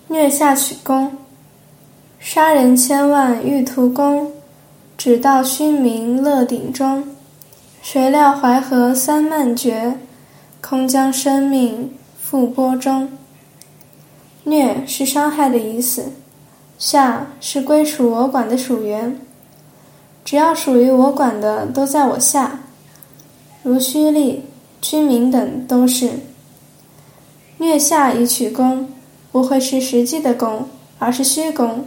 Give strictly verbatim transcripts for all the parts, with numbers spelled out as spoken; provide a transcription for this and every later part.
虐下取功。杀人千万欲图功，只道虚名乐鼎中。谁料淮河三漫绝，空将生命付波中。虐是伤害的意思，下是归属我管的属员，只要属于我管的都在我下，如胥吏、居民等都是。虐下以取功，不会是实际的功，而是虚功。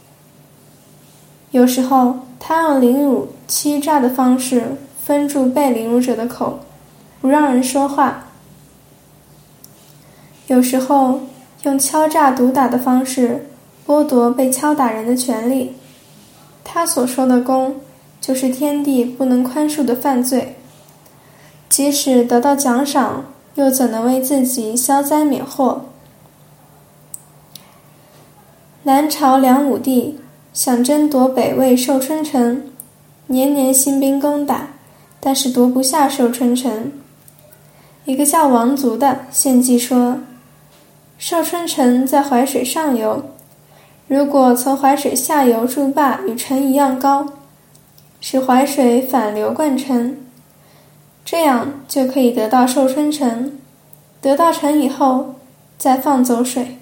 有时候他用凌辱欺诈的方式封住被凌辱者的口，不让人说话；有时候用敲诈毒打的方式剥夺被敲打人的权利。他所说的功，就是天地不能宽恕的犯罪，即使得到奖赏，又怎能为自己消灾免祸？南朝梁武帝想争夺北魏寿春城，年年兴兵攻打，但是夺不下寿春城。一个叫王族的献计说，寿春城在淮水上游，如果从淮水下游筑坝与城一样高，使淮水反流灌城，这样就可以得到寿春城，得到城以后再放走水。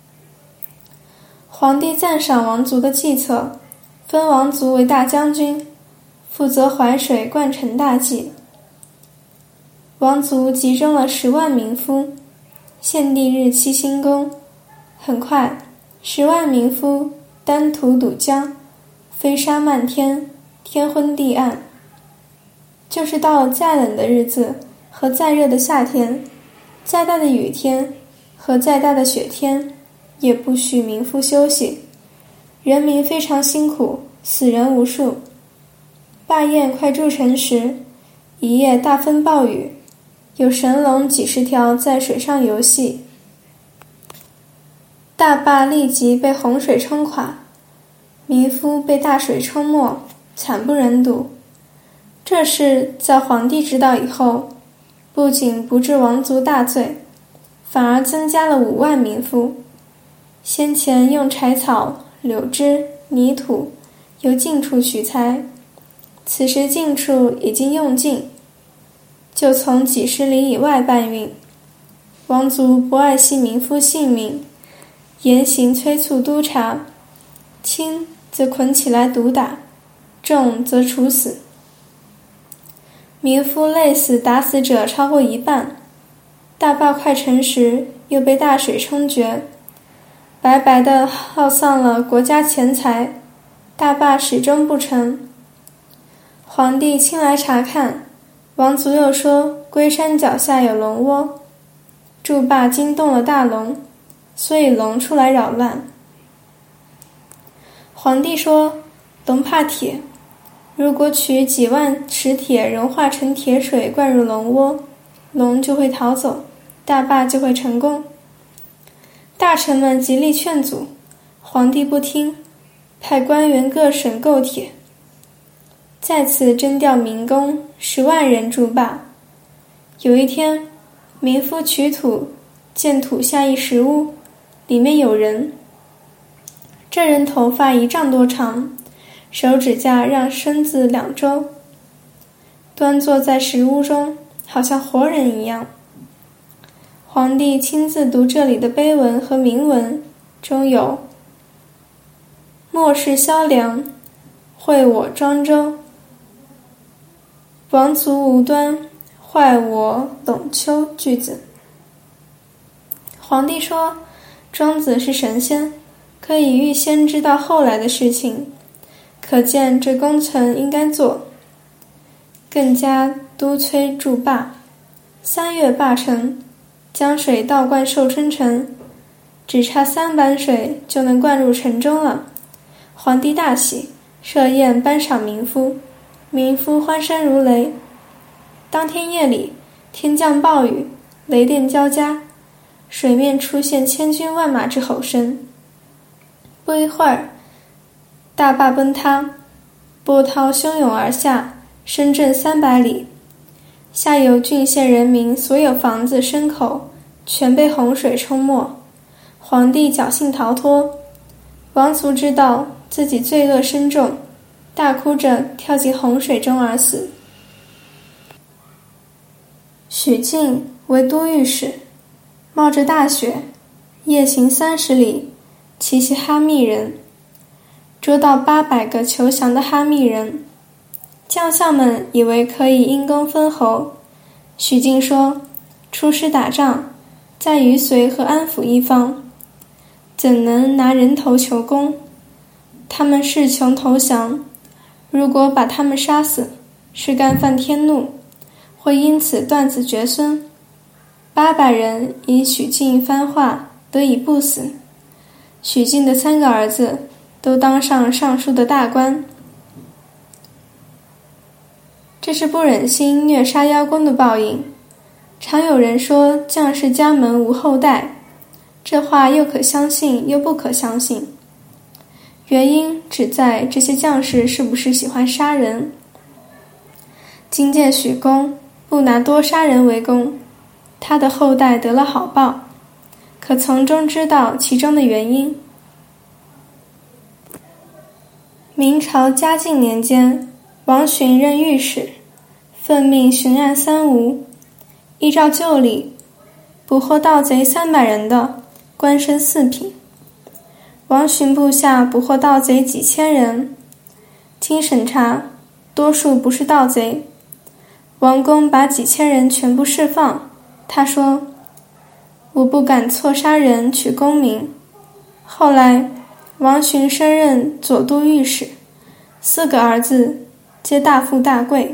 皇帝赞赏王族的计策，封王族为大将军，负责淮水灌城大计。王族集中了十万民夫，献帝日期兴工，很快十万民夫单图堵江，飞沙漫天，天昏地暗。就是到了再冷的日子和再热的夏天，再大的雨天和再大的雪天，也不许民夫休息。人民非常辛苦，死人无数。坝堰快筑成时，一夜大风暴雨，有神龙几十条在水上游戏，大坝立即被洪水冲垮，民夫被大水冲没，惨不忍睹。这事在皇帝知道以后，不仅不治王族大罪，反而增加了五万民夫。先前用柴草、柳枝、泥土由近处取材，此时近处已经用尽，就从几十里以外搬运。王族不爱惜民夫性命，严刑催促督察，轻则捆起来毒打，重则处死。民夫累死打死者超过一半，大坝快成时又被大水冲决，白白的耗丧了国家钱财，大坝始终不成。皇帝亲来查看，王族又说龟山脚下有龙窝，筑坝惊动了大龙，所以龙出来扰乱。皇帝说，龙怕铁，如果取几万尺铁融化成铁水灌入龙窝，龙就会逃走，大坝就会成功。大臣们极力劝阻，皇帝不听，派官员各省购铁，再次征调民工十万人筑坝。有一天，民夫取土，见土下一石屋，里面有人。这人头发一丈多长，手指甲让身子两周，端坐在石屋中，好像活人一样。皇帝亲自读这里的碑文和铭文，中有末世萧梁，会我庄周，王族无端，坏我陇丘句子。皇帝说，庄子是神仙，可以预先知道后来的事情，可见这工程应该做，更加督催筑坝。三月坝成，江水倒灌寿春城，只差三板水就能灌入城中了。皇帝大喜，设宴颁赏民夫，民夫欢声如雷。当天夜里，天降暴雨，雷电交加，水面出现千军万马之吼声。不一会儿，大坝崩塌，波涛汹涌而下，深圳三百里，下游郡县人民所有房子牲口全被洪水冲没。 皇帝侥幸逃脱。王族知道自己罪恶深重，大哭着跳进洪水中而死。许靖为都御史，冒着大雪，夜行三十里，奇袭哈密人，捉到八百个求降的哈密人。将相们以为可以因功分侯。许靖说，出师打仗，在于绥和安抚一方，怎能拿人头求功？他们是穷投降，如果把他们杀死，是干犯天怒，会因此断子绝孙。八百人因许靖番话得以不死，许靖的三个儿子都当上尚书的大官。这是不忍心虐杀邀功的报应。常有人说将士家门无后代，这话又可相信又不可相信。原因只在这些将士是不是喜欢杀人。今见许公不拿多杀人为功，他的后代得了好报，可从中知道其中的原因。明朝嘉靖年间，王洵任御史，奉命巡按三吴，依照旧例，捕获盗贼三百人的，官升四品。王洵部下捕获盗贼几千人，经审查，多数不是盗贼。王公把几千人全部释放，他说：“我不敢错杀人取功名。”后来，王洵升任左都御史，四个儿子皆大富大贵。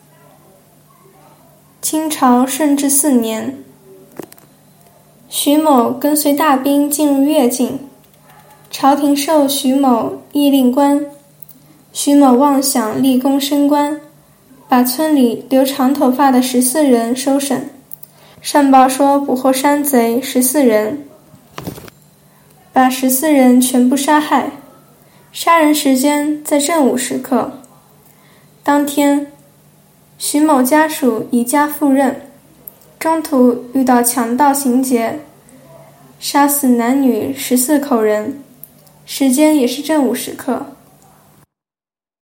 清朝顺治四年，徐某跟随大兵进入越境，朝廷授徐某议令官。徐某妄想立功升官，把村里留长头发的十四人收审，上报说捕获山贼十四人，把十四人全部杀害。杀人时间在正午时刻。当天，徐某家属移家赴任，中途遇到强盗行劫，杀死男女十四口人，时间也是正午时刻。